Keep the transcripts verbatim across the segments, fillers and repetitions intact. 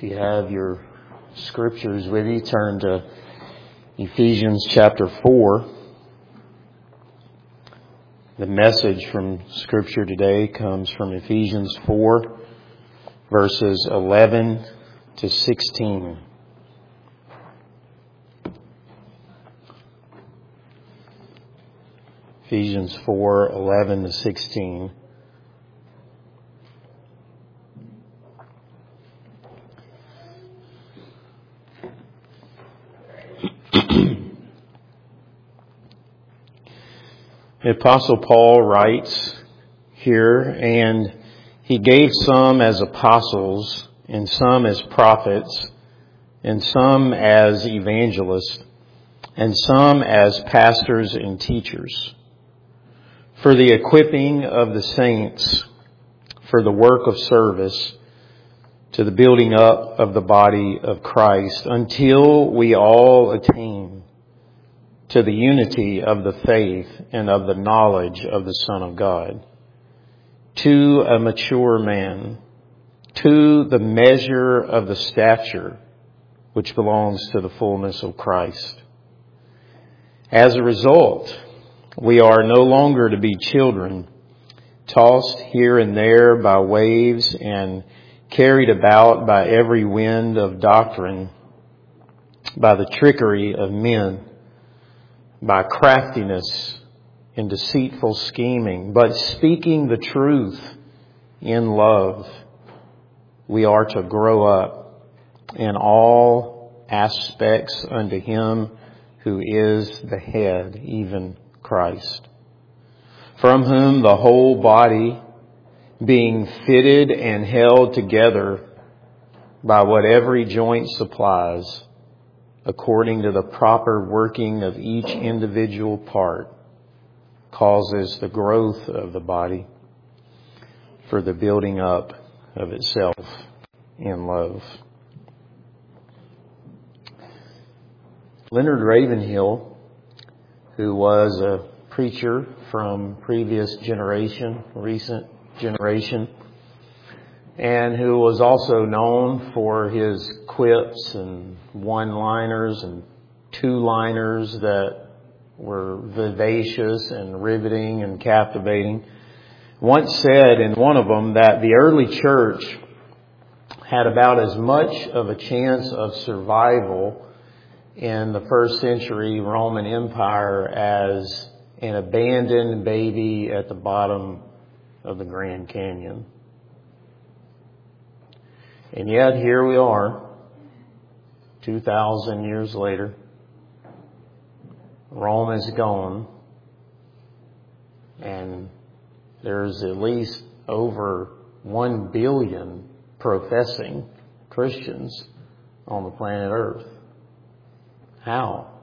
If you have your scriptures with you, turn to Ephesians chapter four. The message from Scripture today comes from Ephesians four, verses eleven to sixteen. Ephesians four, eleven to sixteen. The Apostle Paul writes here, and he gave some as apostles, and some as prophets, and some as evangelists, and some as pastors and teachers, for the equipping of the saints, for the work of service, to the building up of the body of Christ, until we all attain to the unity of the faith and of the knowledge of the Son of God, to a mature man, to the measure of the stature which belongs to the fullness of Christ. As a result, we are no longer to be children, tossed here and there by waves and carried about by every wind of doctrine, by the trickery of men, by craftiness and deceitful scheming, but speaking the truth in love, we are to grow up in all aspects unto Him who is the head, even Christ, from whom the whole body, being fitted and held together by what every joint supplies, according to the proper working of each individual part, causes the growth of the body for the building up of itself in love. Leonard Ravenhill, who was a preacher from previous generation, recent generation, and who was also known for his quips and one-liners and two-liners that were vivacious and riveting and captivating, once said in one of them that the early church had about as much of a chance of survival in the first century Roman Empire as an abandoned baby at the bottom of the Grand Canyon. And yet here we are, two thousand years later. Rome is gone, and there's at least over one billion professing Christians on the planet Earth. How?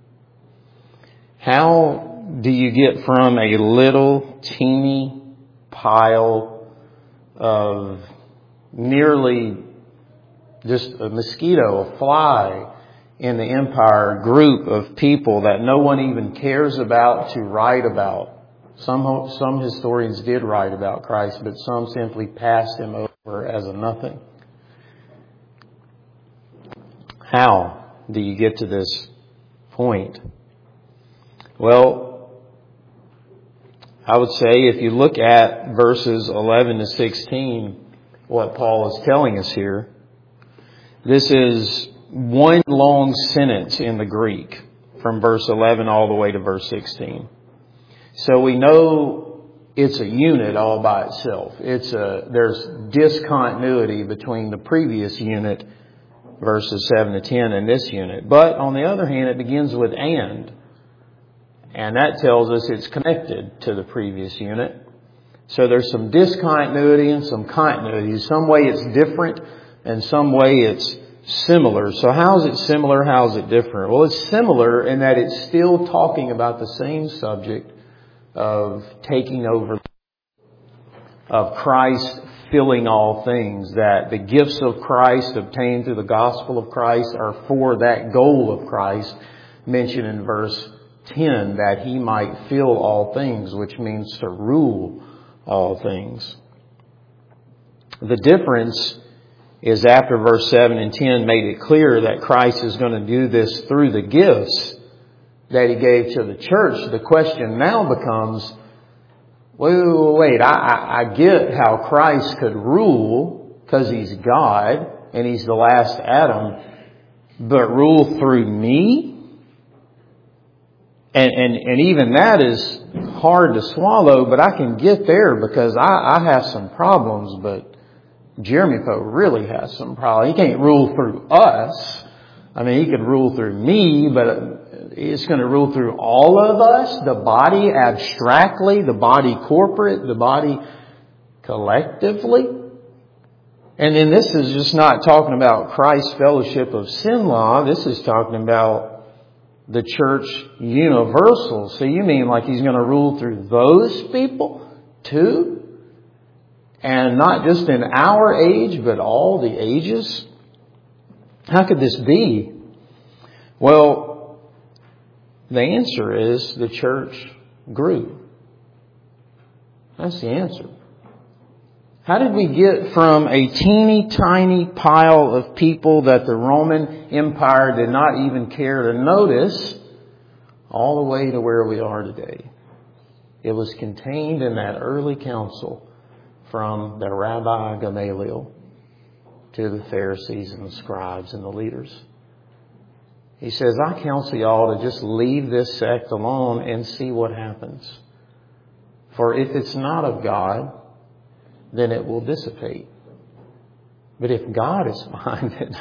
How do you get from a little teeny pile of nearly just a mosquito, a fly in the empire, group of people that no one even cares about to write about? Some some historians did write about Christ, but some simply passed Him over as a nothing. How do you get to this point? Well, I would say if you look at verses eleven to sixteen, what Paul is telling us here, this is one long sentence in the Greek from verse eleven all the way to verse sixteen. So we know it's a unit all by itself. It's a, there's discontinuity between the previous unit, verses seven to ten, and this unit. But on the other hand, it begins with and. And that tells us it's connected to the previous unit. So there's some discontinuity and some continuity. Some way it's different and some way it's similar. So how is it similar? How is it different? Well, it's similar in that it's still talking about the same subject of taking over, of Christ filling all things, that the gifts of Christ obtained through the gospel of Christ are for that goal of Christ mentioned in verse ten, that He might fill all things, which means to rule all things. The difference is after verse seven and ten made it clear that Christ is going to do this through the gifts that He gave to the church. The question now becomes, wait, wait, wait, I, I get how Christ could rule because He's God and He's the last Adam, but rule through me? And, and, and even that is hard to swallow, but I can get there because I, I have some problems, but Jeremy Poe really has some problems. He can't rule through us. I mean, He could rule through me, but it's going to rule through all of us, the body abstractly, the body corporate, the body collectively. And then this is just not talking about Christ's fellowship of sin law. This is talking about the church universal. So you mean like He's going to rule through those people too? And not just in our age, but all the ages? How could this be? Well, the answer is the church grew. That's the answer. How did we get from a teeny tiny pile of people that the Roman Empire did not even care to notice all the way to where we are today? It was contained in that early council from the Rabbi Gamaliel to the Pharisees and the scribes and the leaders. He says, I counsel y'all to just leave this sect alone and see what happens. For if it's not of God, then it will dissipate. But if God is behind it,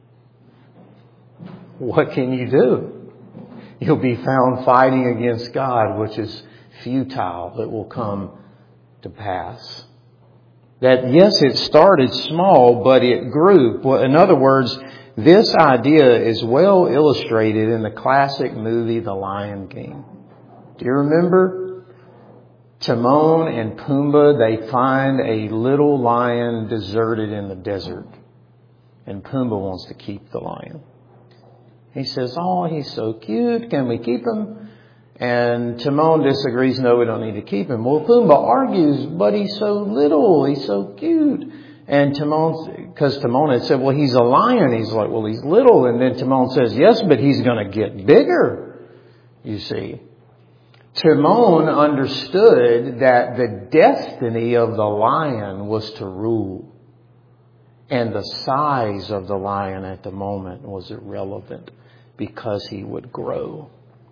what can you do? You'll be found fighting against God, which is futile. It will come to pass. That yes, it started small, but it grew. Well, in other words, this idea is well illustrated in the classic movie, The Lion King. Do you remember? Timon and Pumbaa, they find a little lion deserted in the desert. And Pumbaa wants to keep the lion. He says, oh, he's so cute. Can we keep him? And Timon disagrees. No, we don't need to keep him. Well, Pumbaa argues, but he's so little. He's so cute. And Timon, because Timon had said, well, he's a lion. He's like, well, he's little. And then Timon says, yes, but he's going to get bigger, you see. Timon understood that the destiny of the lion was to rule. And the size of the lion at the moment was irrelevant because he would grow.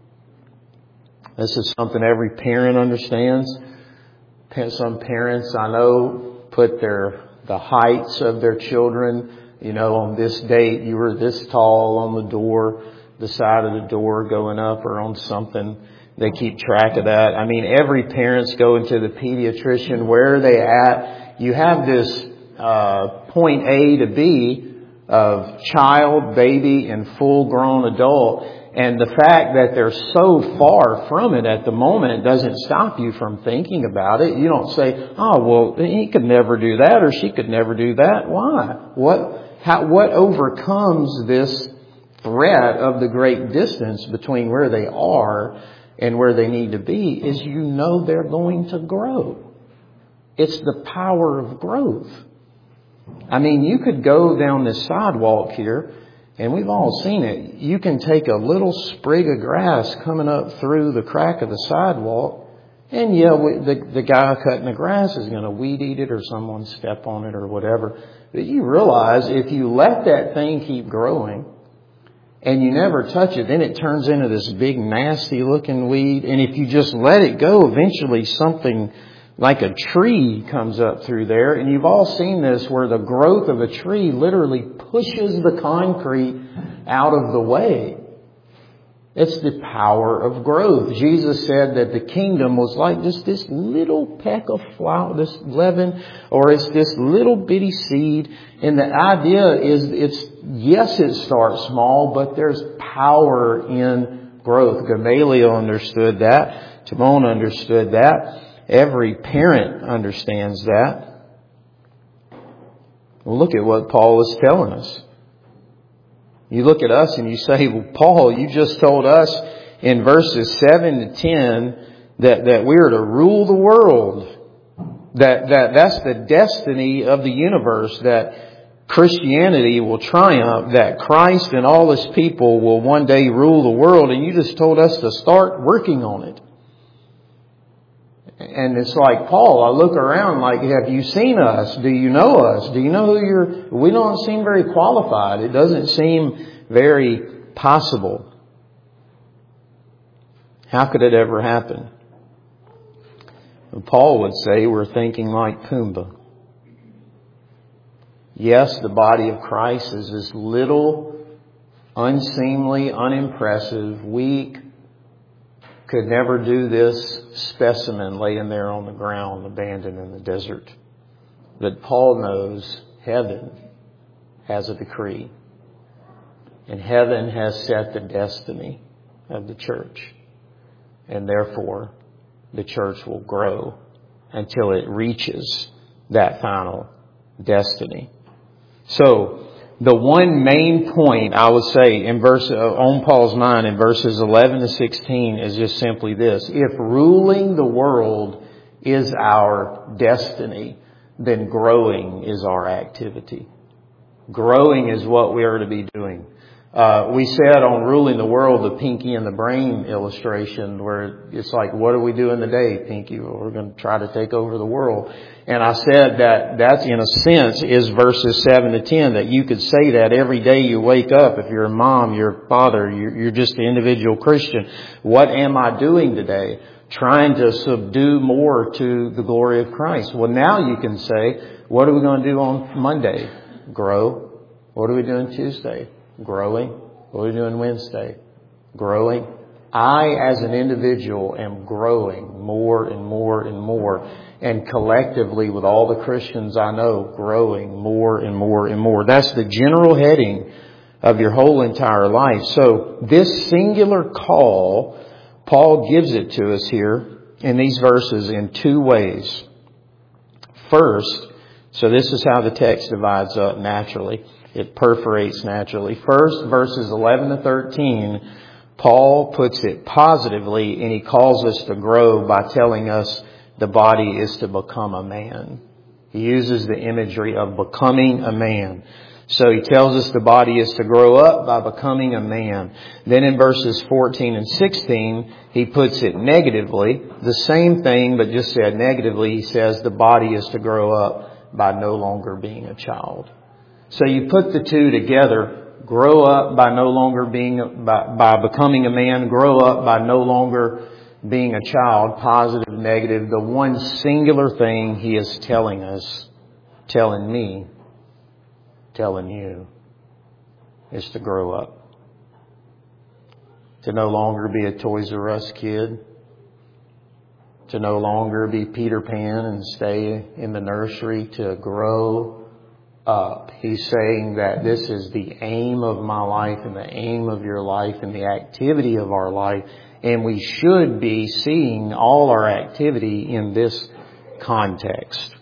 This is something every parent understands. Some parents I know put their the heights of their children. You know, on this date you were this tall on the door, the side of the door going up, or on something. They keep track of that. I mean, every parent's going to the pediatrician. Where are they at? You have this uh point A to B of child, baby, and full-grown adult. And the fact that they're so far from it at the moment doesn't stop you from thinking about it. You don't say, oh, well, he could never do that or she could never do that. Why? What, how, what overcomes this threat of the great distance between where they are and where they need to be is you know they're going to grow. It's the power of growth. I mean, you could go down this sidewalk here, and we've all seen it. You can take a little sprig of grass coming up through the crack of the sidewalk, and yeah, we, the, the guy cutting the grass is going to weed eat it or someone step on it or whatever. But you realize if you let that thing keep growing, and you never touch it, then it turns into this big nasty looking weed. And if you just let it go, eventually something like a tree comes up through there. And you've all seen this where the growth of a tree literally pushes the concrete out of the way. It's the power of growth. Jesus said that the kingdom was like just this little peck of flour, this leaven, or it's this little bitty seed. And the idea is it's, yes, it starts small, but there's power in growth. Gamaliel understood that. Timon understood that. Every parent understands that. Well, look at what Paul is telling us. You look at us and you say, well, Paul, you just told us in verses seven to ten that, that we're to rule the world. That, that that's the destiny of the universe. That Christianity will triumph, that Christ and all His people will one day rule the world, and you just told us to start working on it. And it's like, Paul, I look around like, have you seen us? Do you know us? Do you know who you're... We don't seem very qualified. It doesn't seem very possible. How could it ever happen? And Paul would say we're thinking like Pumbaa. Yes, the body of Christ is this little, unseemly, unimpressive, weak, could never do this specimen laying there on the ground, abandoned in the desert. But Paul knows heaven has a decree. And heaven has set the destiny of the church. And therefore, the church will grow until it reaches that final destiny. So, the one main point I would say in verse uh, on Paul's mind in verses eleven to sixteen is just simply this: if ruling the world is our destiny, then growing is our activity. Growing is what we are to be doing. Uh, we said on ruling the world, the Pinky and the Brain illustration, where it's like, what do we do in the day, Pinky? Well, we're going to try to take over the world. And I said that that, in a sense, is verses seven to ten, that you could say that every day you wake up. If you're a mom, you're a father, you're, you're just an individual Christian. What am I doing today? Trying to subdue more to the glory of Christ. Well, now you can say, what are we going to do on Monday? Grow. What are we doing Tuesday? Growing. What are we doing Wednesday? Growing. I, as an individual, am growing more and more and more. And collectively, with all the Christians I know, growing more and more and more. That's the general heading of your whole entire life. So, this singular call, Paul gives it to us here in these verses in two ways. First, so this is how the text divides up naturally. It perforates naturally. First, verses eleven to thirteen, Paul puts it positively, and he calls us to grow by telling us the body is to become a man. He uses the imagery of becoming a man. So he tells us the body is to grow up by becoming a man. Then in verses fourteen and sixteen, he puts it negatively. The same thing, but just said negatively. He says the body is to grow up by no longer being a child. So you put the two together, grow up by no longer being, by, by becoming a man, grow up by no longer being a child, positive, negative. The one singular thing he is telling us, telling me, telling you, is to grow up. To no longer be a Toys R Us kid. To no longer be Peter Pan and stay in the nursery. To grow up. He's saying that this is the aim of my life and the aim of your life and the activity of our life. And we should be seeing all our activity in this context.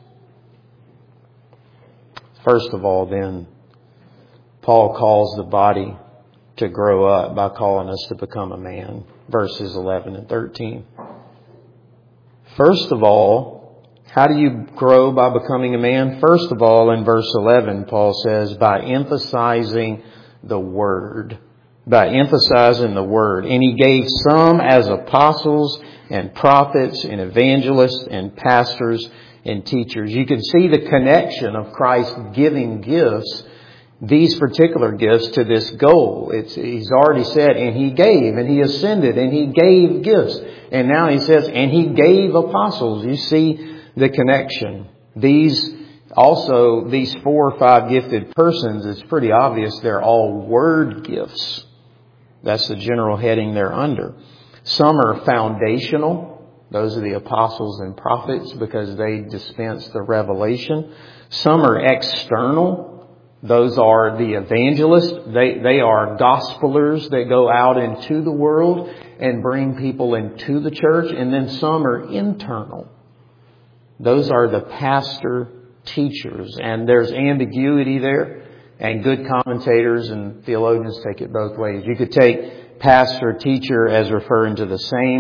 First of all, then, Paul calls the body to grow up by calling us to become a man. Verses eleven and thirteen. First of all, how do you grow by becoming a man? First of all, in verse eleven, Paul says, by emphasizing the Word. By emphasizing the Word. And he gave some as apostles and prophets and evangelists and pastors and teachers. You can see the connection of Christ giving gifts, these particular gifts, to this goal. It's, he's already said, and he gave, and he ascended, and he gave gifts. And now he says, and he gave apostles. You see the connection. These also, these four or five gifted persons, it's pretty obvious they're all word gifts. That's the general heading they're under. Some are foundational. Those are the apostles and prophets because they dispense the revelation. Some are external. Those are the evangelists. They, they are gospelers that go out into the world and bring people into the church. And then some are internal. Those are the pastor teachers. And there's ambiguity there. And good commentators and theologians take it both ways. You could take pastor, teacher as referring to the same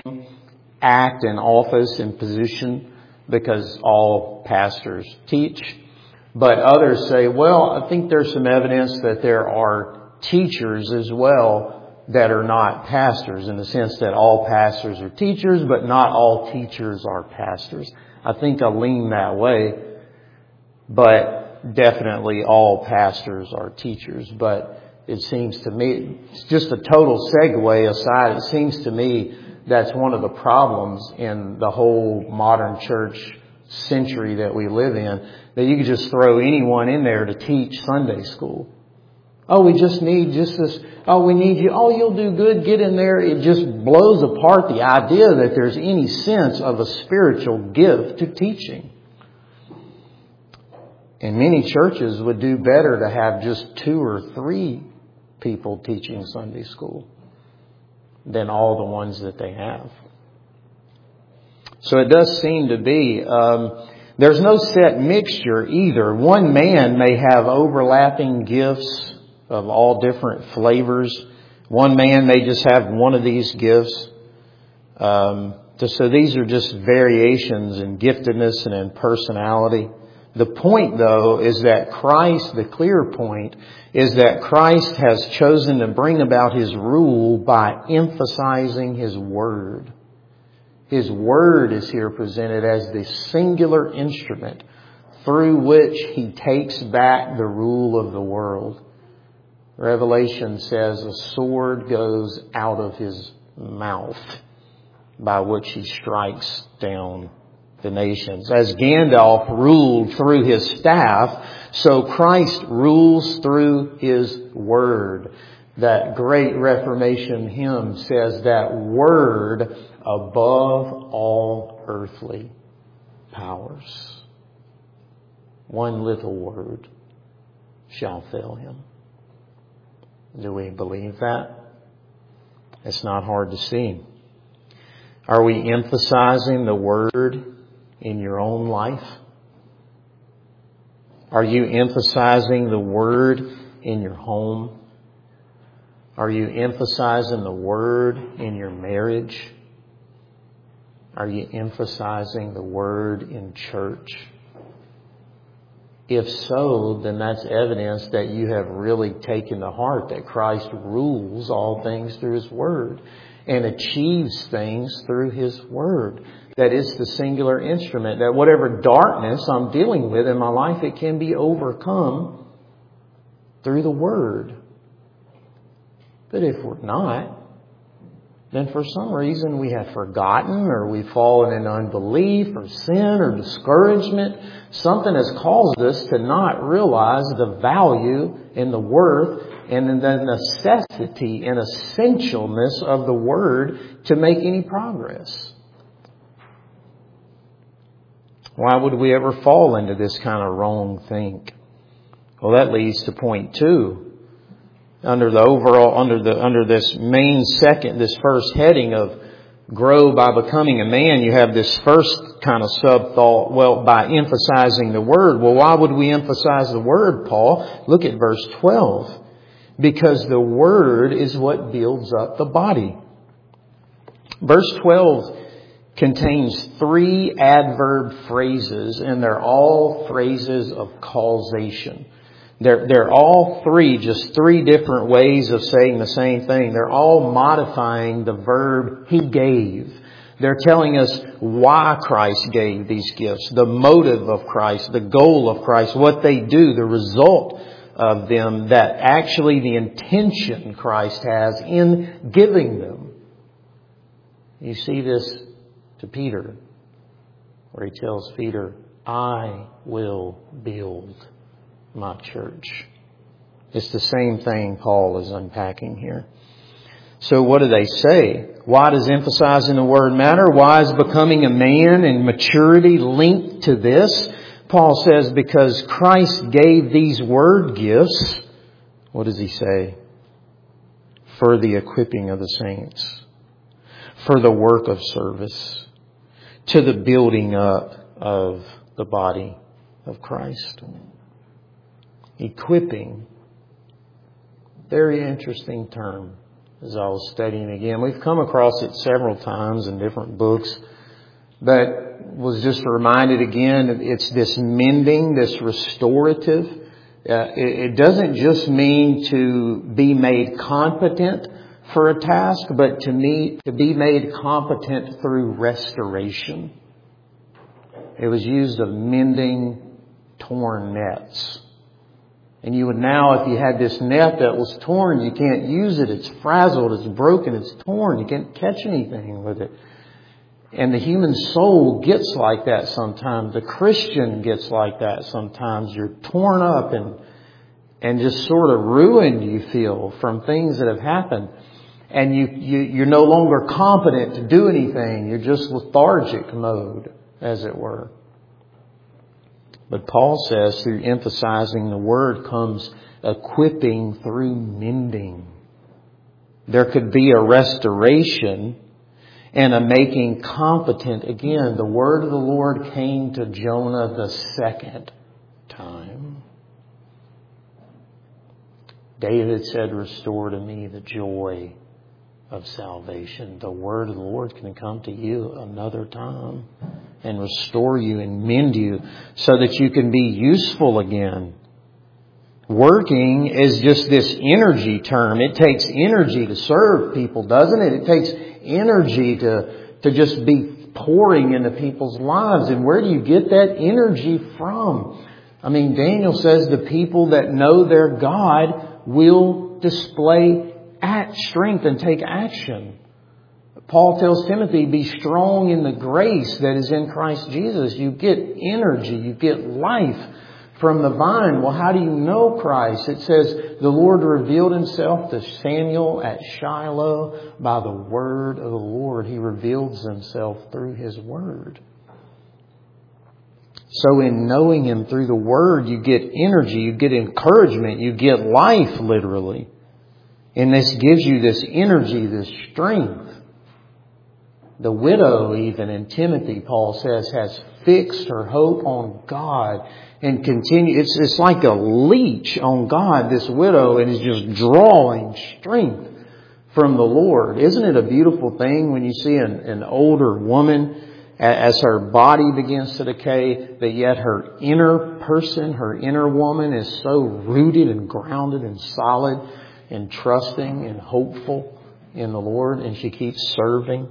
act and office and position because all pastors teach. But others say, well, I think there's some evidence that there are teachers as well that are not pastors, in the sense that all pastors are teachers, but not all teachers are pastors. I think I lean that way, but definitely all pastors are teachers. But it seems to me, it's just a total segue aside, it seems to me that's one of the problems in the whole modern church century that we live in, that you could just throw anyone in there to teach Sunday school. Oh, we just need just this, oh, we need you, oh, you'll do good, get in there. It just blows apart the idea that there's any sense of a spiritual gift to teaching. And many churches would do better to have just two or three people teaching Sunday school than all the ones that they have. So it does seem to be, um, there's no set mixture either. One man may have overlapping gifts of all different flavors. One man may just have one of these gifts. Um, so these are just variations in giftedness and in personality. The point, though, is that Christ, the clear point, is that Christ has chosen to bring about His rule by emphasizing His Word. His Word is here presented as the singular instrument through which He takes back the rule of the world. Revelation says a sword goes out of His mouth by which He strikes down the nations. As Gandalf ruled through his staff, so Christ rules through His Word. That great Reformation hymn says that Word above all earthly powers. One little word shall fail Him. Do we believe that? It's not hard to see. Are we emphasizing the Word in your own life? Are you emphasizing the Word in your home? Are you emphasizing the Word in your marriage? Are you emphasizing the Word in church? If so, then that's evidence that you have really taken to heart that Christ rules all things through His Word and achieves things through His Word. That is the singular instrument. That whatever darkness I'm dealing with in my life, it can be overcome through the Word. But if we're not, then for some reason we have forgotten, or we've fallen in unbelief or sin or discouragement. Something has caused us to not realize the value and the worth and the necessity and essentialness of the Word to make any progress. Why would we ever fall into this kind of wrong think? Well, that leads to point two. Under the overall, under the, under this main second, this first heading of grow by becoming a man, you have this first kind of sub-thought, well, by emphasizing the Word. Well, why would we emphasize the Word, Paul? Look at verse twelve. Because the Word is what builds up the body. Verse twelve contains three adverb phrases, and they're all phrases of causation. They're, they're all three, just three different ways of saying the same thing. They're all modifying the verb He gave. They're telling us why Christ gave these gifts, the motive of Christ, the goal of Christ, what they do, the result of them, that actually the intention Christ has in giving them. You see this to Peter, where He tells Peter, I will build my church. It's the same thing Paul is unpacking here. So what do they say? Why does emphasizing the Word matter? Why is becoming a man and maturity linked to this? Paul says because Christ gave these Word gifts, what does he say? For the equipping of the saints, for the work of service, to the building up of the body of Christ. Equipping. Very interesting term as I was studying again. We've come across it several times in different books. But was just reminded again, it's this mending, this restorative. Uh, it, it doesn't just mean to be made competent for a task, but to me, to be made competent through restoration. It was used of mending torn nets. And you would now, if you had this net that was torn, you can't use it. It's frazzled, it's broken, it's torn. You can't catch anything with it. And the human soul gets like that sometimes. The Christian gets like that sometimes. You're torn up and and just sort of ruined, you feel, from things that have happened. And you, you, you're no longer competent to do anything. You're just lethargic mode, as it were. But Paul says, through emphasizing the word comes equipping through mending. There could be a restoration and a making competent. Again, the word of the Lord came to Jonah the second time. David said, restore to me the joy of salvation. The word of the Lord can come to you another time and restore you and mend you so that you can be useful again. Working is just this energy term. It takes energy to serve people, doesn't it? It takes energy to, to just be pouring into people's lives. And where do you get that energy from? I mean, Daniel says the people that know their God will display act strength and take action. Paul tells Timothy, be strong in the grace that is in Christ Jesus. You get energy, you get life from the vine. Well, how do you know Christ? It says the Lord revealed Himself to Samuel at Shiloh by the word of the Lord. He reveals Himself through His word. So in knowing Him through the word, you get energy, you get encouragement, you get life, literally. And this gives you this energy, this strength. The widow, even in Timothy, Paul says, has fixed her hope on God and continue. It's, it's like a leech on God, this widow, and is just drawing strength from the Lord. Isn't it a beautiful thing when you see an, an older woman as her body begins to decay, but yet her inner person, her inner woman is so rooted and grounded and solid and trusting and hopeful in the Lord, and she keeps serving.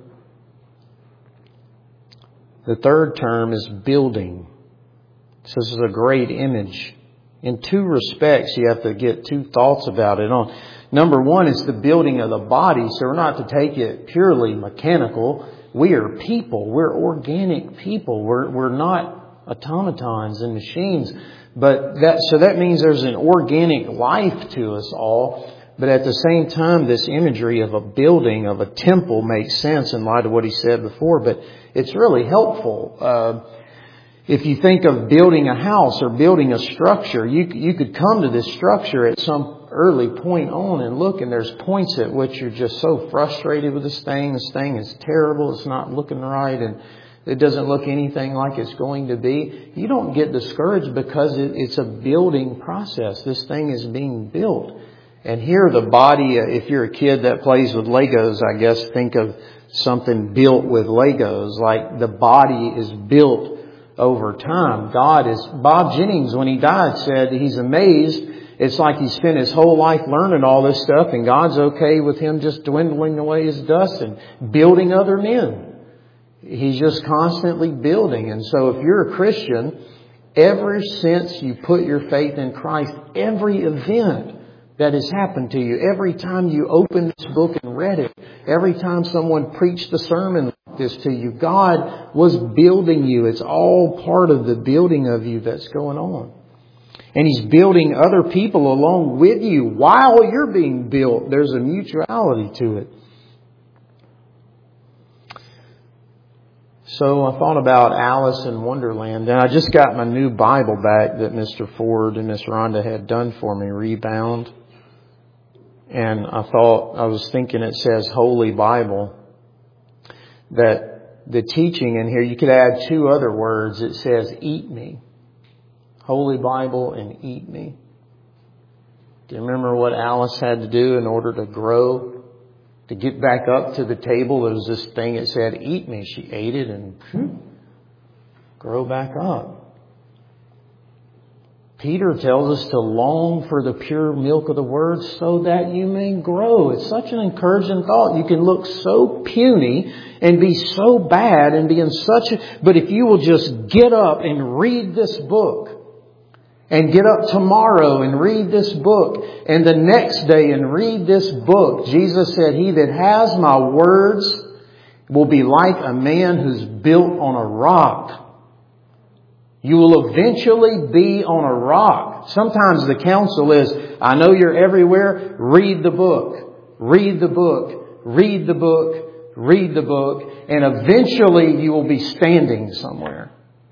The third term is building. So this is a great image. In two respects, you have to get two thoughts about it. On number one, it's the building of the body. So we're not to take it purely mechanical. We are people. We're organic people. We're we're not automatons and machines. But that so that means there's an organic life to us all. But at the same time, this imagery of a building, of a temple, makes sense in light of what he said before. But it's really helpful. Uh, if you think of building a house or building a structure, you you could come to this structure at some early point on and look, and there's points at which you're just so frustrated with this thing. This thing is terrible. It's not looking right, and it doesn't look anything like it's going to be. You don't get discouraged because it, it's a building process. This thing is being built. And here the body, if you're a kid that plays with Legos, I guess think of something built with Legos, like the body is built over time. God is, Bob Jennings, when he died, said he's amazed. It's like he spent his whole life learning all this stuff, and God's okay with him just dwindling away as dust and building other men. He's just constantly building. And so if you're a Christian, ever since you put your faith in Christ, every event that has happened to you, every time you opened this book and read it, every time someone preached a sermon like this to you, God was building you. It's all part of the building of you that's going on. And He's building other people along with you while you're being built. There's a mutuality to it. So I thought about Alice in Wonderland, and I just got my new Bible back that Mister Ford and Miss Rhonda had done for me, rebound. And I thought, I was thinking it says Holy Bible, that the teaching in here, you could add two other words. It says, eat me. Holy Bible and eat me. Do you remember what Alice had to do in order to grow? To get back up to the table, there was this thing that said, eat me. She ate it and whew, Grow back up. Peter tells us to long for the pure milk of the Word so that you may grow. It's such an encouraging thought. You can look so puny and be so bad and be in such a... But if you will just get up and read this book, and get up tomorrow and read this book, and the next day and read this book, Jesus said, he that has my words will be like a man who's built on a rock. You will eventually be on a rock. Sometimes the counsel is, I know you're everywhere. Read the book. Read the book. Read the book. Read the book. And eventually you will be standing somewhere.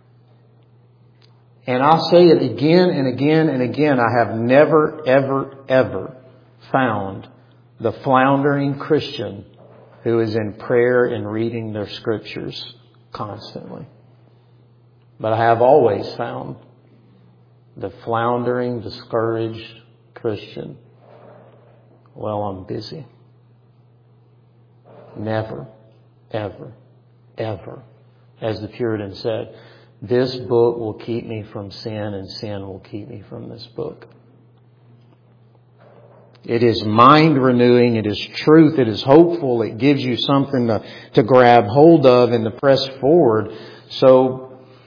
And I'll say it again and again and again. I have never, ever, ever found the floundering Christian who is in prayer and reading their scriptures constantly. But I have always found the floundering, discouraged Christian, well, I'm busy. Never, ever, ever, as the Puritan said, this book will keep me from sin and sin will keep me from this book. It is mind renewing. It is truth. It is hopeful. It gives you something to, to grab hold of and to press forward. So,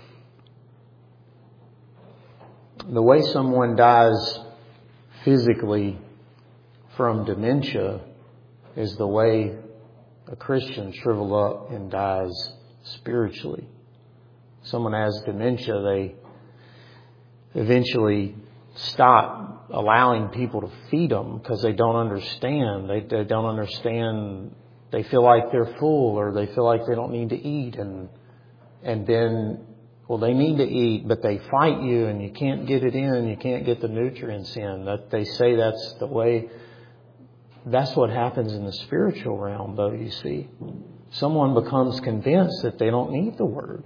the way someone dies physically from dementia is the way a Christian shrivels up and dies spiritually. Someone has dementia, they eventually stop allowing people to feed them because they don't understand. They, they don't understand. They feel like they're full, or they feel like they don't need to eat. And, and then, well, they need to eat, but they fight you and you can't get it in. You can't get the nutrients in. That they say that's the way. That's what happens in the spiritual realm, though, you see. Someone becomes convinced that they don't need the Word.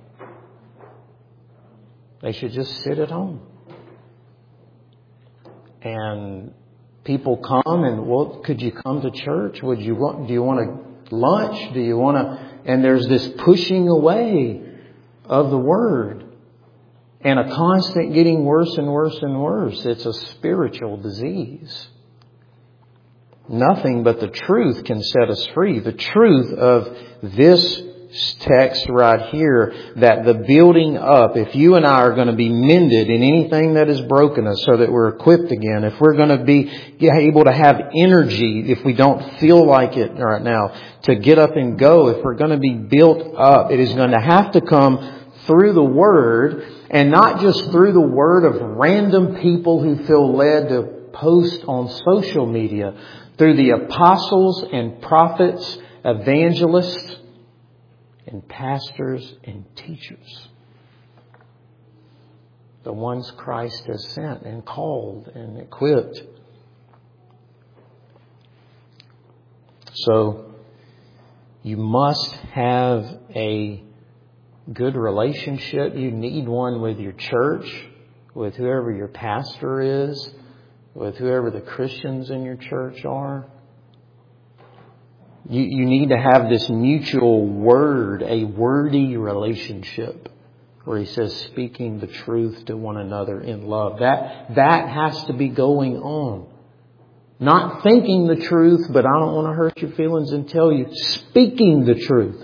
They should just sit at home. And people come and, well, could you come to church? Would you want, do you want a lunch? Do you want to, and there's this pushing away of the Word and a constant getting worse and worse and worse. It's a spiritual disease. Nothing but the truth can set us free. The truth of this text right here, that the building up, if you and I are going to be mended in anything that has broken us so that we're equipped again, if we're going to be able to have energy, if we don't feel like it right now, to get up and go, if we're going to be built up, it is going to have to come through the Word, and not just through the word of random people who feel led to post on social media, through the apostles and prophets, evangelists, and pastors and teachers. The ones Christ has sent and called and equipped. So, you must have a good relationship. You need one with your church, with whoever your pastor is, with whoever the Christians in your church are. You, you need to have this mutual word, a wordy relationship, where he says speaking the truth to one another in love. That, that has to be going on. Not thinking the truth, but I don't want to hurt your feelings and tell you. Speaking the truth.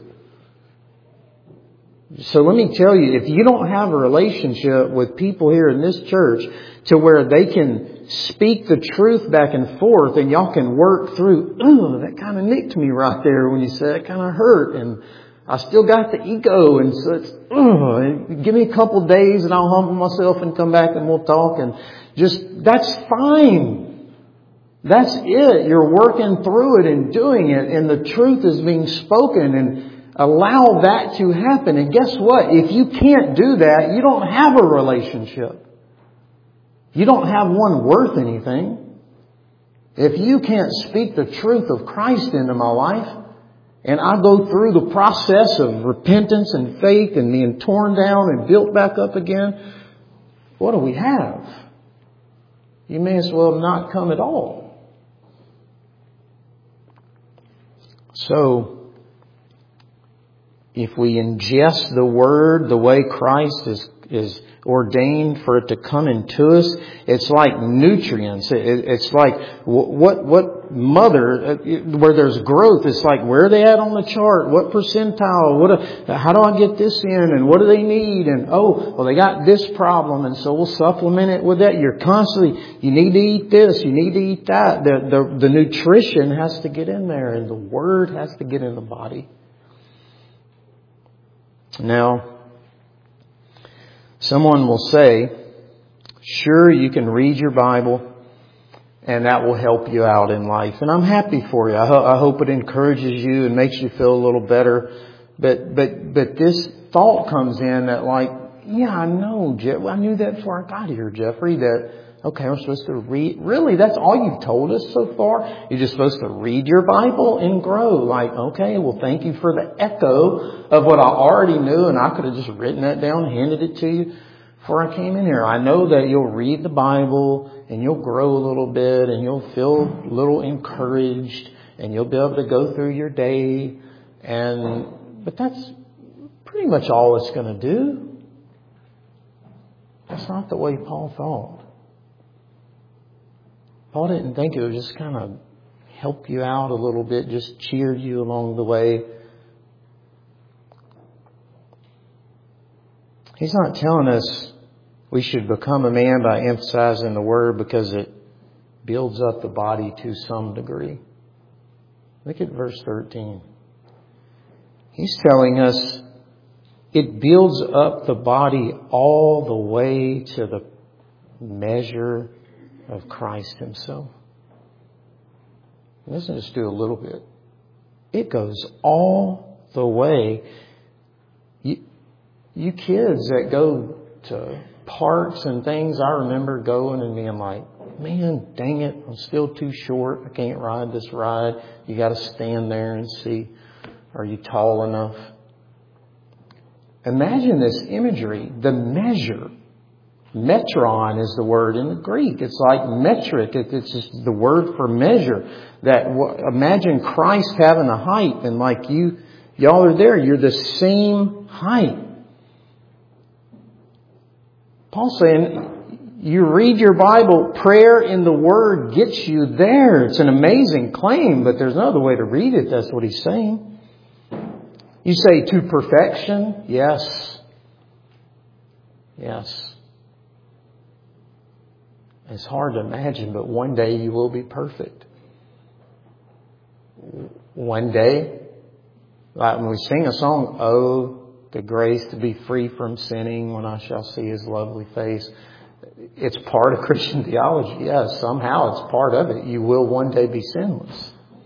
So let me tell you, if you don't have a relationship with people here in this church to where they can speak the truth back and forth and y'all can work through, oh, that kind of nicked me right there when you said it kind of hurt, and I still got the ego, and so it's, oh, give me a couple days and I'll humble myself and come back and we'll talk, and just, that's fine. That's it. You're working through it and doing it, and the truth is being spoken, and allow that to happen. And guess what? If you can't do that, you don't have a relationship. You don't have one worth anything. If you can't speak the truth of Christ into my life, and I go through the process of repentance and faith and being torn down and built back up again, what do we have? You may as well not come at all. So, if we ingest the Word the way Christ is, is ordained for it to come into us, it's like nutrients. It, it's like what, what mother, where there's growth, it's like, where are they at on the chart? What percentile? What, how do I get this in? And what do they need? And oh, well, they got this problem. And so we'll supplement it with that. You're constantly, you need to eat this. You need to eat that. The, the, the nutrition has to get in there, and the Word has to get in the body. Now, someone will say, sure, you can read your Bible and that will help you out in life. And I'm happy for you. I, ho- I hope it encourages you and makes you feel a little better. But, but, but this thought comes in that like, yeah, I know, Jeff. I knew that before I got here, Jeffrey, that, okay, I'm supposed to read. Really, that's all you've told us so far? You're just supposed to read your Bible and grow. Like, okay, well, thank you for the echo of what I already knew, and I could have just written that down and handed it to you before I came in here. I know that you'll read the Bible and you'll grow a little bit and you'll feel a little encouraged and you'll be able to go through your day. And but that's pretty much all it's going to do. That's not the way Paul thought. Paul didn't think it would just kind of help you out a little bit, just cheer you along the way. He's not telling us we should become a man by emphasizing the Word because it builds up the body to some degree. Look at verse thirteen. He's telling us it builds up the body all the way to the measure of Christ Himself. It doesn't just do a little bit. It goes all the way. You, you kids that go to parks and things, I remember going and being like, man, dang it, I'm still too short. I can't ride this ride. You got to stand there and see, are you tall enough? Imagine this imagery, the measure. Metron is the word in the Greek. It's like metric. It's just the word for measure. That imagine Christ having a height, and like you, y'all are there. You're the same height. Paul's saying, you read your Bible, prayer in the Word gets you there. It's an amazing claim, but there's no other way to read it. That's what he's saying. You say to perfection? Yes. Yes. It's hard to imagine, but one day you will be perfect. One day, like when we sing a song, oh, the grace to be free from sinning when I shall see His lovely face. It's part of Christian theology. Yes, somehow it's part of it. You will one day be sinless.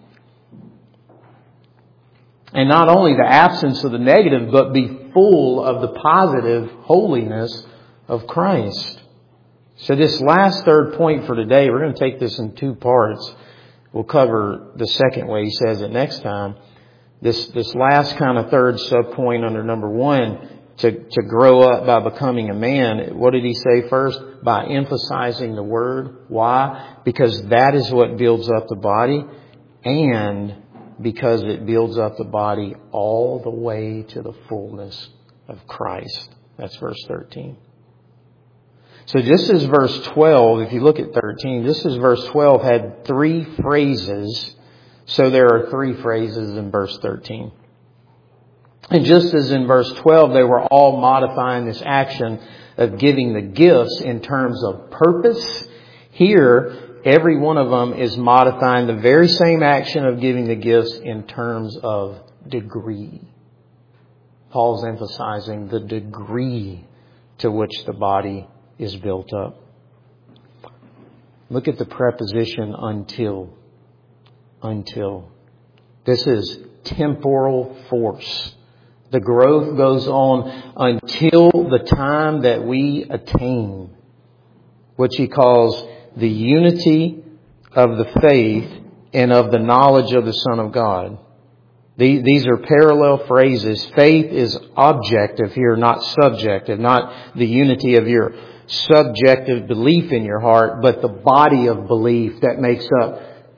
And not only the absence of the negative, but be full of the positive holiness of Christ. So this last third point for today, we're going to take this in two parts. We'll cover the second way he says it next time. This this last kind of third sub-point under number one, to, to grow up by becoming a man. What did he say first? By emphasizing the Word. Why? Because that is what builds up the body, and because it builds up the body all the way to the fullness of Christ. That's verse thirteen. So just as verse twelve, if you look at thirteen, just as verse twelve had three phrases, so there are three phrases in verse thirteen. And just as in verse twelve, they were all modifying this action of giving the gifts in terms of purpose, here every one of them is modifying the very same action of giving the gifts in terms of degree. Paul's emphasizing the degree to which the body is built up. Look at the preposition until. Until. This is temporal force. The growth goes on until the time that we attain, which he calls the unity of the faith and of the knowledge of the Son of God. These are parallel phrases. Faith is objective here, not subjective. Not the unity of your subjective belief in your heart, but the body of belief that makes up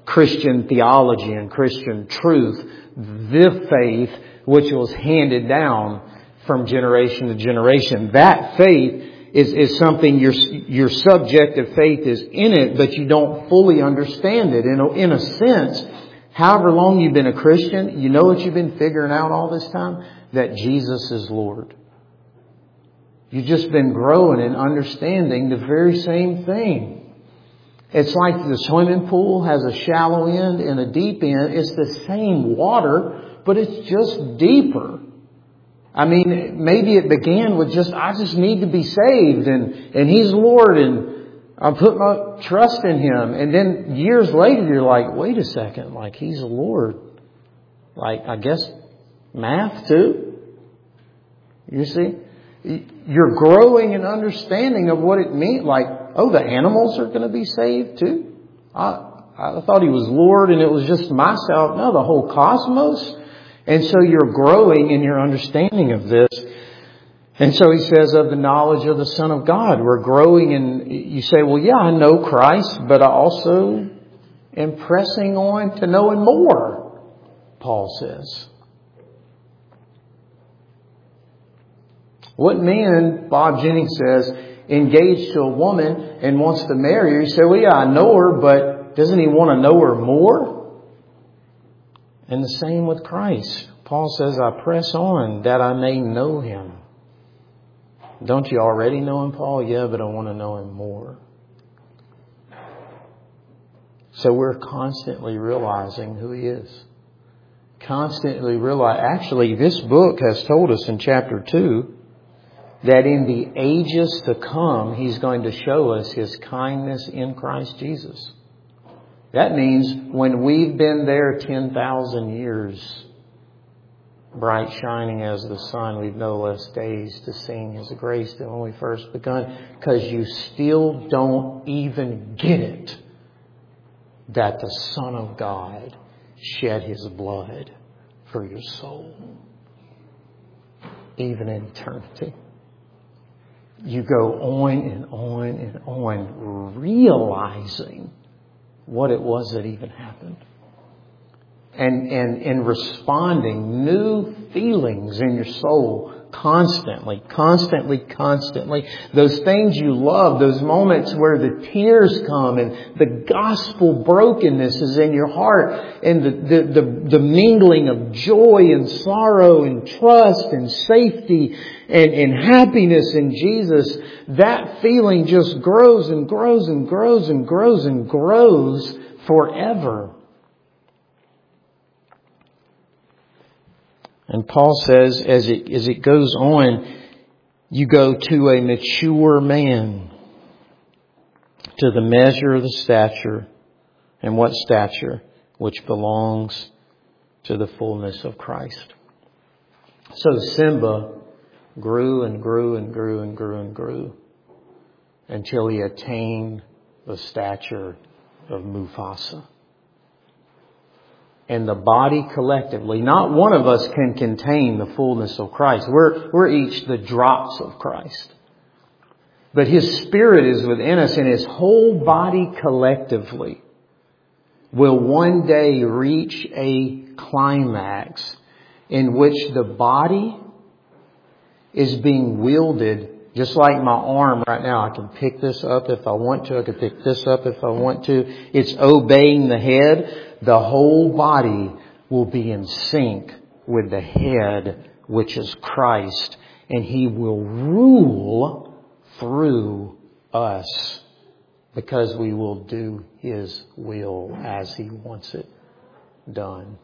Christian theology and Christian truth, the faith which was handed down from generation to generation. That faith is, is something your, your subjective faith is in it, but you don't fully understand it. In a, in a sense, however long you've been a Christian, you know what you've been figuring out all this time? That Jesus is Lord. You've just been growing and understanding the very same thing. It's like the swimming pool has a shallow end and a deep end. It's the same water, but it's just deeper. I mean, maybe it began with just, I just need to be saved and, and He's Lord and I put my trust in Him. And then years later, you're like, wait a second, like He's Lord. Like, I guess math too. You see? You're growing in understanding of what it means. Like, oh, the animals are going to be saved too? I, I thought He was Lord and it was just myself. No, the whole cosmos. And so you're growing in your understanding of this. And so He says of the knowledge of the Son of God. We're growing and you say, well, yeah, I know Christ, but I also am pressing on to know Him more, Paul says. What man, Bob Jennings says, engaged to a woman and wants to marry her, you say, well, yeah, I know her, but doesn't he want to know her more? And the same with Christ. Paul says, I press on that I may know Him. Don't you already know Him, Paul? Yeah, but I want to know Him more. So we're constantly realizing who He is. Constantly realize. Actually, this book has told us in chapter two that in the ages to come, He's going to show us His kindness in Christ Jesus. That means when we've been there ten thousand years, bright shining as the sun, we've no less days to sing His grace than when we first begun. Because you still don't even get it that the Son of God shed His blood for your soul. Even in eternity. You go on and on and on realizing what it was that even happened. And, and, and responding new feelings in your soul constantly, constantly, constantly. Those things you love, those moments where the tears come and the gospel brokenness is in your heart and the, the, the, the mingling of joy and sorrow and trust and safety and, and happiness in Jesus, that feeling just grows and grows and grows and grows and grows forever. And Paul says, as it, as it goes on, you go to a mature man, to the measure of the stature. And what stature? Which belongs to the fullness of Christ. So Simba grew and grew and grew and grew and grew until he attained the stature of Mufasa. And the body collectively, not one of us can contain the fullness of Christ. We're, we're each the drops of Christ. But His Spirit is within us, and His whole body collectively will one day reach a climax in which the body is being wielded just like my arm right now. I can pick this up if I want to. I can pick this up if I want to. It's obeying the head. The whole body will be in sync with the head, which is Christ. And He will rule through us because we will do His will as He wants it done.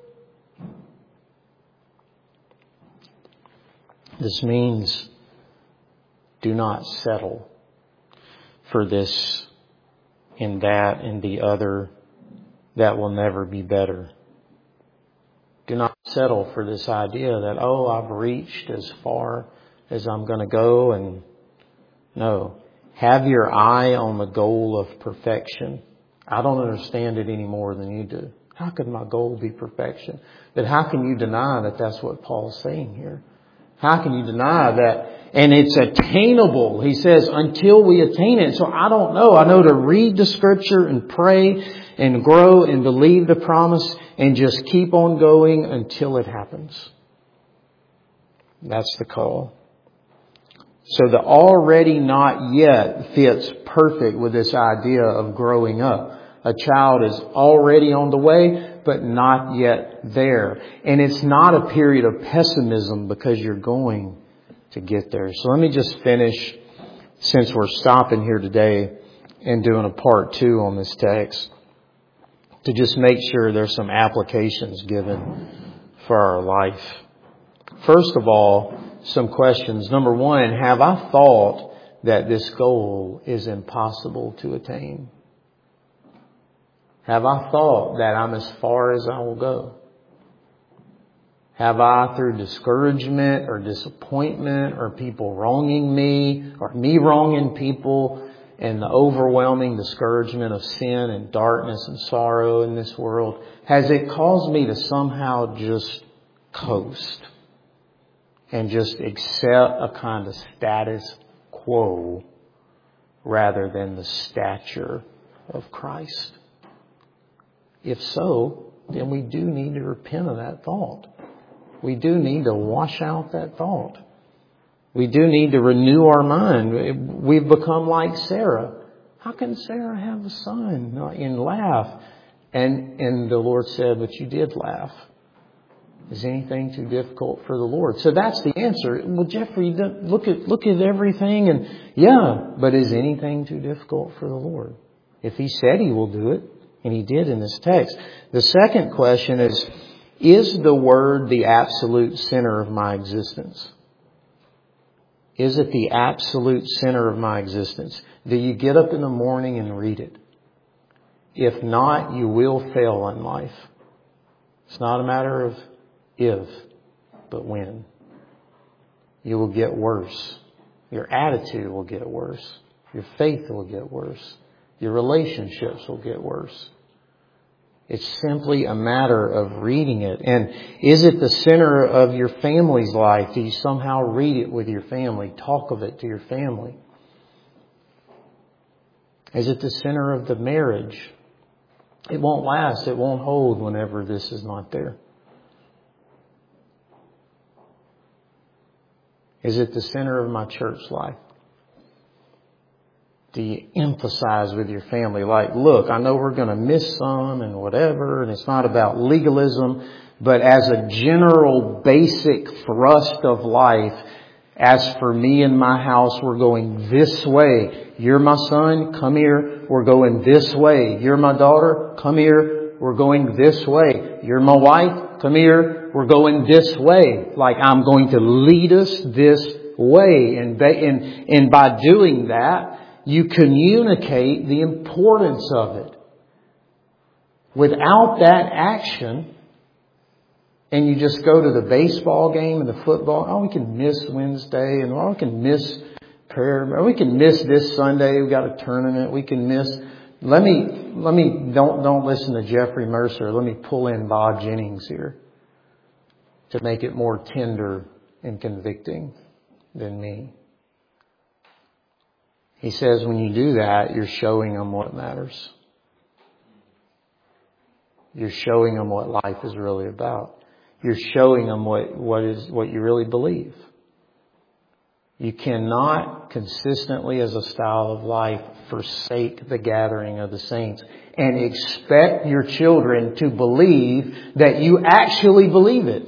This means do not settle for this and that and the other that will never be better. Do not settle for this idea that, oh, I've reached as far as I'm going to go. And no, have your eye on the goal of perfection. I don't understand it any more than you do. How could my goal be perfection? But how can you deny that that's what Paul's saying here? How can you deny that? And it's attainable. He says, until we attain it. So I don't know. I know to read the Scripture and pray and grow and believe the promise and just keep on going until it happens. That's the call. So the already not yet fits perfect with this idea of growing up. A child is already on the way, but not yet there. And it's not a period of pessimism because you're going to get there. So let me just finish, since we're stopping here today and doing a part two on this text, to just make sure there's some applications given for our life. First of all, some questions. Number one, have I thought that this goal is impossible to attain? Have I thought that I'm as far as I will go? Have I, through discouragement or disappointment or people wronging me or me wronging people and the overwhelming discouragement of sin and darkness and sorrow in this world, has it caused me to somehow just coast and just accept a kind of status quo rather than the stature of Christ? If so, then we do need to repent of that thought. We do need to wash out that thought. We do need to renew our mind. We've become like Sarah. How can Sarah have a son and laugh? And, and the Lord said, but you did laugh. Is anything too difficult for the Lord? So that's the answer. Well, Jeffrey, look at, look at everything and yeah, but is anything too difficult for the Lord? If He said He will do it, and He did in this text. The second question is, is the Word the absolute center of my existence? Is it the absolute center of my existence? Do you get up in the morning and read it? If not, you will fail in life. It's not a matter of if, but when. You will get worse. Your attitude will get worse. Your faith will get worse. Your relationships will get worse. It's simply a matter of reading it. And is it the center of your family's life? Do you somehow read it with your family? Talk of it to your family? Is it the center of the marriage? It won't last. It won't hold whenever this is not there. Is it the center of my church life? Do you emphasize with your family, like, look, I know we're going to miss some and whatever, and it's not about legalism, but as a general basic thrust of life, as for me and my house, we're going this way. You're my son, come here, we're going this way. You're my daughter, come here, we're going this way. You're my wife, come here, we're going this way. Like, I'm going to lead us this way. And, and, and by doing that, you communicate the importance of it. Without that action, and you just go to the baseball game and the football, oh, we can miss Wednesday, and oh, we can miss prayer, or we can miss this Sunday, we've got a tournament, we can miss. Let me, let me, don't, don't listen to Jeffrey Mercer. Let me pull in Bob Jennings here to make it more tender and convicting than me. He says when you do that, you're showing them what matters. You're showing them what life is really about. You're showing them what, what is, what you really believe. You cannot consistently, as a style of life, forsake the gathering of the saints and expect your children to believe that you actually believe it.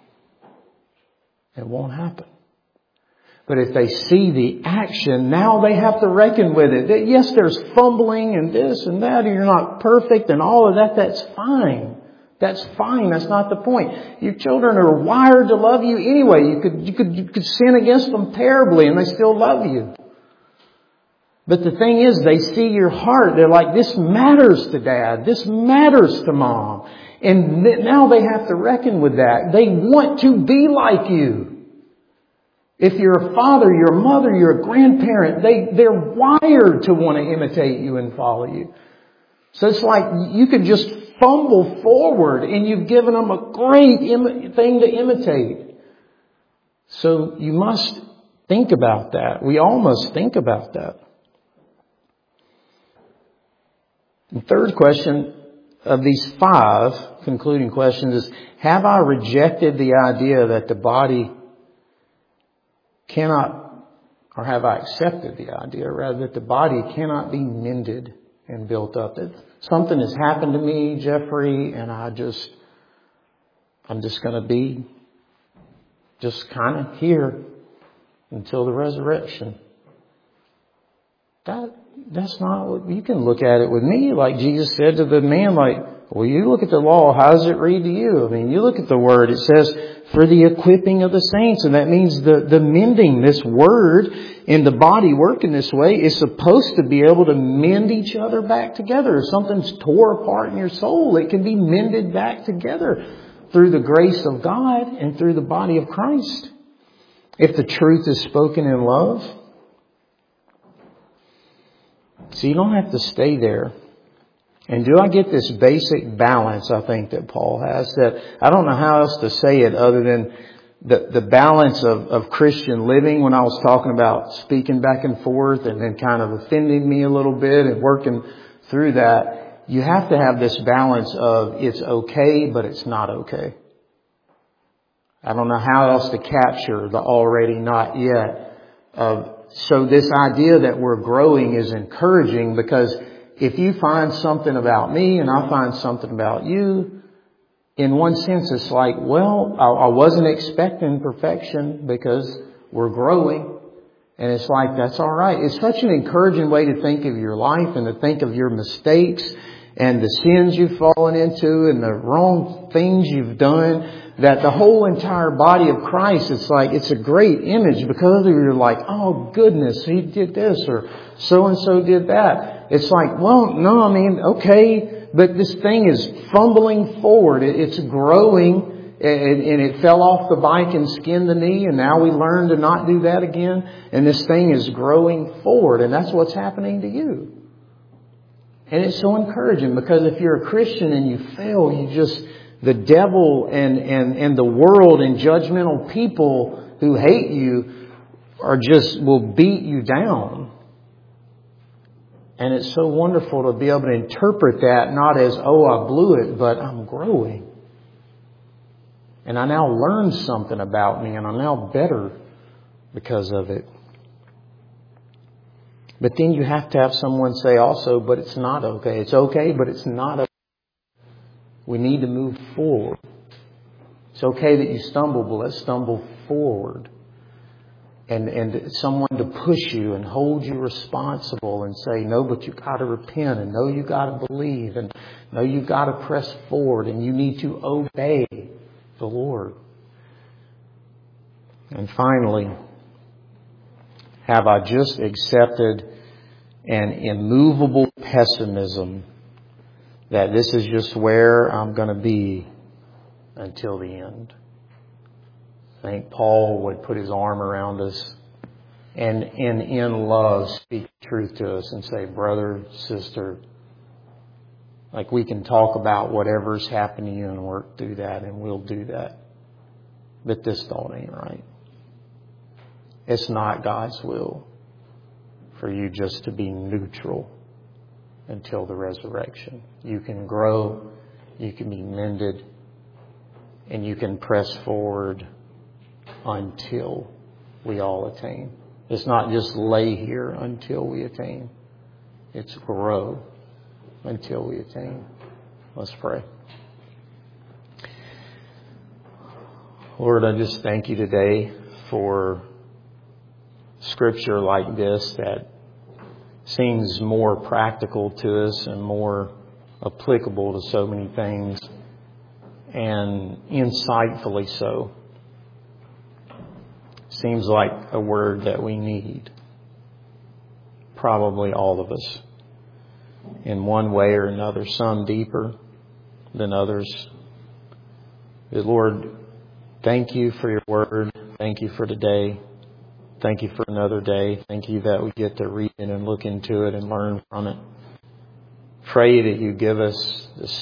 It won't happen. But if they see the action, now they have to reckon with it. Yes, there's fumbling and this and that, and you're not perfect and all of that. That's fine. That's fine. That's not the point. Your children are wired to love you anyway. You could, you could, you could sin against them terribly and they still love you. But the thing is, they see your heart. They're like, this matters to Dad. This matters to Mom. And now they have to reckon with that. They want to be like you. If you're a father, you're a mother, you're a grandparent, they, they're wired to want to imitate you and follow you. So it's like you could just fumble forward and you've given them a great im- thing to imitate. So you must think about that. We all must think about that. The third question of these five concluding questions is, have I rejected the idea that the body cannot, or have I accepted the idea, rather, that the body cannot be mended and built up? That something has happened to me, Jeffrey, and I just, I'm just going to be just kind of here until the resurrection. That, that's not what, you can look at it with me, like Jesus said to the man, like, well, you look at the law, how does it read to you? I mean, you look at the word, it says, for the equipping of the saints, and that means the, the mending. This word in the body working this way is supposed to be able to mend each other back together. If something's tore apart in your soul, it can be mended back together through the grace of God and through the body of Christ. If the truth is spoken in love. So you don't have to stay there. And do I get this basic balance, I think, that Paul has? That I don't know how else to say it other than the, the balance of, of Christian living, when I was talking about speaking back and forth and then kind of offending me a little bit and working through that. You have to have this balance of it's okay, but it's not okay. I don't know how else to capture the already not yet of, so this idea that we're growing is encouraging, because if you find something about me and I find something about you, in one sense it's like, well, I wasn't expecting perfection because we're growing. And it's like, that's all right. It's such an encouraging way to think of your life and to think of your mistakes and the sins you've fallen into and the wrong things you've done, that the whole entire body of Christ, it's like, it's a great image, because you're like, oh goodness, he did this or so-and-so did that. It's like, well, no, I mean, okay, but this thing is fumbling forward. It's growing, and it fell off the bike and skinned the knee, and now we learn to not do that again. And this thing is growing forward, and that's what's happening to you. And it's so encouraging, because if you're a Christian and you fail, you just, the devil and, and, and the world and judgmental people who hate you are just, will beat you down. And it's so wonderful to be able to interpret that not as, oh, I blew it, but I'm growing. And I now learned something about me, and I'm now better because of it. But then you have to have someone say also, but it's not okay. It's okay, but it's not okay. We need to move forward. It's okay that you stumble, but let's stumble forward. And, and someone to push you and hold you responsible and say, no, but you got to repent, and no, you got to believe, and no, you got to press forward, and you need to obey the Lord. And finally, have I just accepted an immovable pessimism that this is just where I'm going to be until the end? I think Paul would put his arm around us and, and in love speak truth to us and say, brother, sister, like, we can talk about whatever's happened to you and work through that, and we'll do that. But this thought ain't right. It's not God's will for you just to be neutral until the resurrection. You can grow, you can be mended, and you can press forward until we all attain. It's not just lay here until we attain. It's grow until we attain. Let's pray. Lord, I just thank you today for Scripture like this that seems more practical to us and more applicable to so many things, and insightfully so. Seems like a word that we need. Probably all of us. In one way or another. Some deeper than others. But Lord, thank you for your word. Thank you for today. Thank you for another day. Thank you that we get to read it and look into it and learn from it. Pray that you give us the